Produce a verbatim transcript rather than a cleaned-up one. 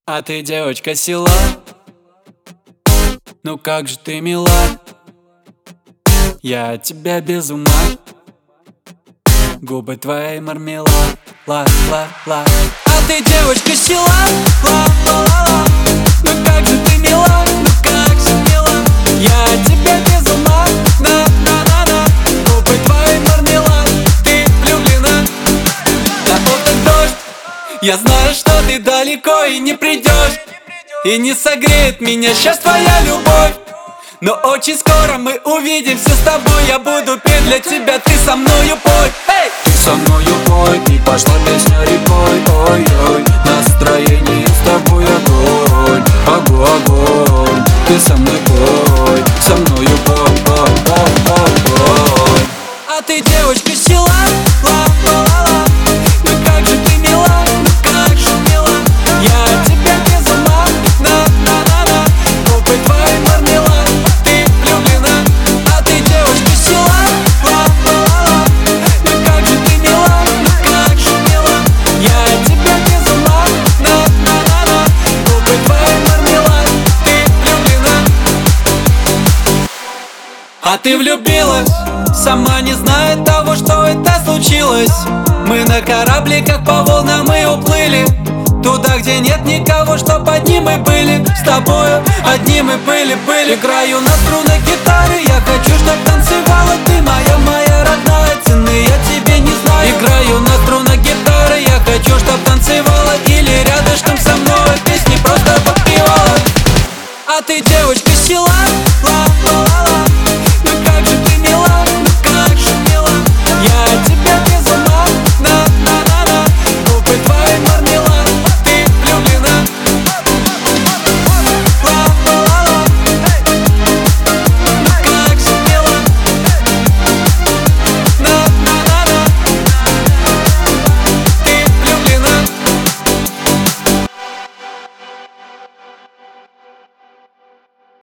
А ты девочка села, ну как же ты мила, я от тебя без ума. Губы твои мармелад, ла-ла-ла. А ты девочка села, ла-ла-ла-ла. Ну как же ты мила, ну как же мила, я от тебя без ума, на-на-на-на. Губы твои мармелад, ты влюблена. На утро дождь, я знаю, что ты далеко и не придешь, и не согреет меня сейчас твоя любовь. Но очень скоро мы увидимся с тобой. Я буду петь для тебя, ты со мною пой. Эй! Со мною пой, и пошла песня рекой. Ой-ой, настроение с тобой огонь. Огонь, огонь, ты со мной пой. Со мною пой, пой, пой, пой, пой. А ты девочка села, ла-ла-ла-ла. Ну как же ты мила, ну как же мила, я от тебя без ума, на-на-на-на. Губы твои мармелад, ты влюблена. А ты девочка села, ла-ла-ла-ла. Ну как же ты мила, ну как же мила, я от тебя без ума, на-на-на-на. Губы твои мармелад, ты влюблена. А ты влюбилась, сама не зная того, что это случилось. Мы на корабликах по волнам и уплыли туда, где нет никого, чтоб одни мы были. С тобою одни мы были-были. Играю на струнах гитары, я хочу, чтоб танцевала ты, моя, моя родная. Цены я тебе не знаю. Играю на струнах гитары, я хочу, чтоб танцевала или рядышком со мной песни просто подпевала. А ты девочка села,